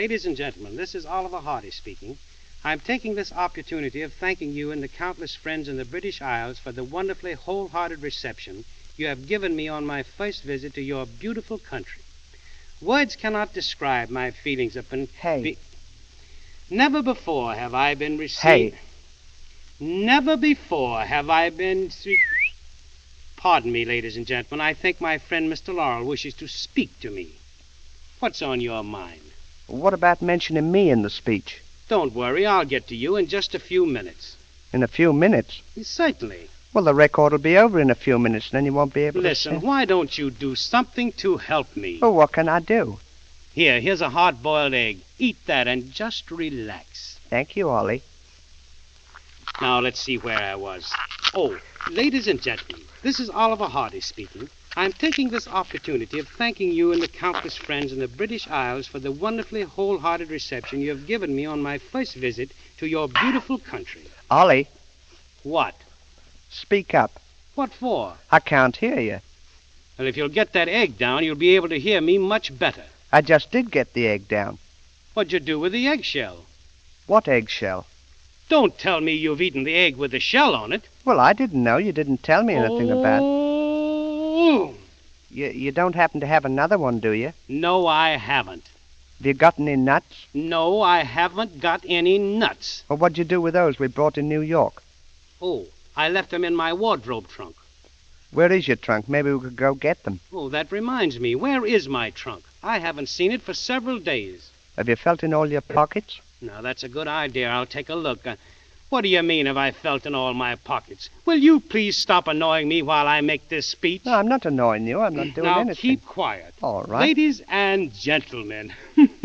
Ladies and gentlemen, this is Oliver Hardy speaking. I'm taking this opportunity of thanking you and the countless friends in the British Isles for the wonderfully wholehearted reception you have given me on my first visit to your beautiful country. Words cannot describe my feelings upon... Hey. Never before have I been received... Hey. Never before have I been... Pardon me, ladies and gentlemen. I think my friend Mr. Laurel wishes to speak to me. What's on your mind? What about mentioning me in the speech? Don't worry, I'll get to you in just a few minutes. In a few minutes? Certainly. Well, the record will be over in a few minutes, and then you won't be able Listen, why don't you do something to help me? Well, what can I do? Here's a hard-boiled egg. Eat that and just relax. Thank you, Ollie. Now, let's see where I was. Oh, ladies and gentlemen, this is Oliver Hardy speaking. I'm taking this opportunity of thanking you and the countless friends in the British Isles for the wonderfully wholehearted reception you have given me on my first visit to your beautiful country. Ollie. What? Speak up. What for? I can't hear you. Well, if you'll get that egg down, you'll be able to hear me much better. I just did get the egg down. What'd you do with the eggshell? What eggshell? Don't tell me you've eaten the egg with the shell on it. Well, I didn't know. You didn't tell me anything about it. Oh! You don't happen to have another one, do you? No, I haven't. Have you got any nuts? No, I haven't got any nuts. Well, what'd you do with those we brought in New York? Oh, I left them in my wardrobe trunk. Where is your trunk? Maybe we could go get them. Oh, that reminds me. Where is my trunk? I haven't seen it for several days. Have you felt in all your pockets? Now, that's a good idea. I'll take a look. What do you mean, have I felt in all my pockets? Will you please stop annoying me while I make this speech? No, I'm not annoying you. I'm not doing now, anything. Keep quiet. All right. Ladies and gentlemen.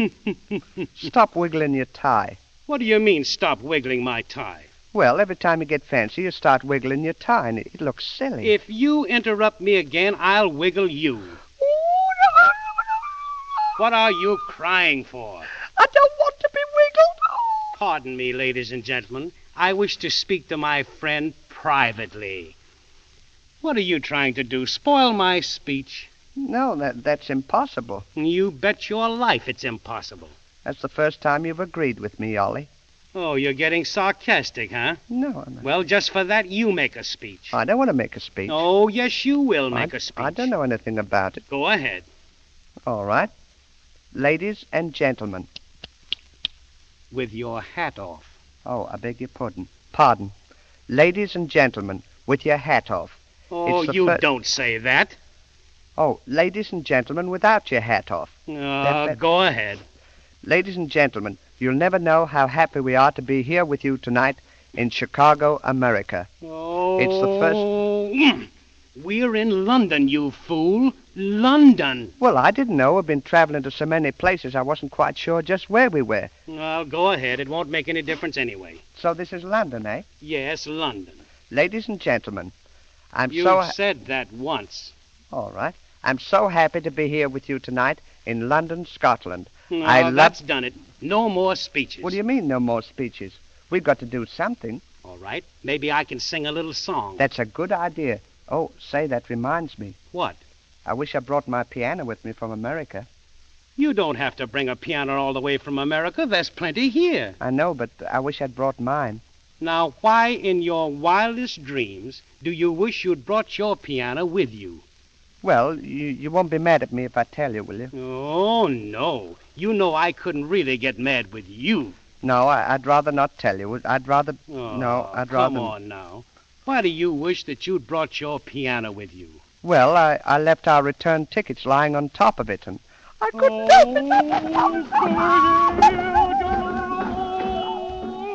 Stop wiggling your tie. What do you mean, stop wiggling my tie? Well, every time you get fancy, you start wiggling your tie, and it looks silly. If you interrupt me again, I'll wiggle you. What are you crying for? I don't want to be wiggled. Pardon me, ladies and gentlemen. I wish to speak to my friend privately. What are you trying to do? Spoil my speech? No, that's impossible. You bet your life it's impossible. That's the first time you've agreed with me, Ollie. Oh, you're getting sarcastic, huh? No, I'm not. Well, just for that, you make a speech. I don't want to make a speech. Oh, yes, you will make a speech. I don't know anything about it. Go ahead. All right. Ladies and gentlemen. With your hat off. Oh, I beg your pardon. Ladies and gentlemen, with your hat off. Oh, you don't say that. Oh, ladies and gentlemen, without your hat off. Go ahead. Ladies and gentlemen, you'll never know how happy we are to be here with you tonight in Chicago, America. Oh, it's the first... We're in London, you fool. London. Well, I didn't know. We've been traveling to so many places, I wasn't quite sure just where we were. Well, go ahead. It won't make any difference anyway. So this is London, eh? Yes, London. Ladies and gentlemen, You've said that once. All right. I'm so happy to be here with you tonight in London, Scotland. That's done it. No more speeches. What do you mean, no more speeches? We've got to do something. All right. Maybe I can sing a little song. That's a good idea. Oh, say, that reminds me. What? I wish I brought my piano with me from America. You don't have to bring a piano all the way from America. There's plenty here. I know, but I wish I'd brought mine. Now, why in your wildest dreams do you wish you'd brought your piano with you? Well, you won't be mad at me if I tell you, will you? Oh, no. You know I couldn't really get mad with you. No, I'd rather not tell you. I'd rather... Come on now. Why do you wish that you'd brought your piano with you? Well, I left our return tickets lying on top of it, and I couldn't help it.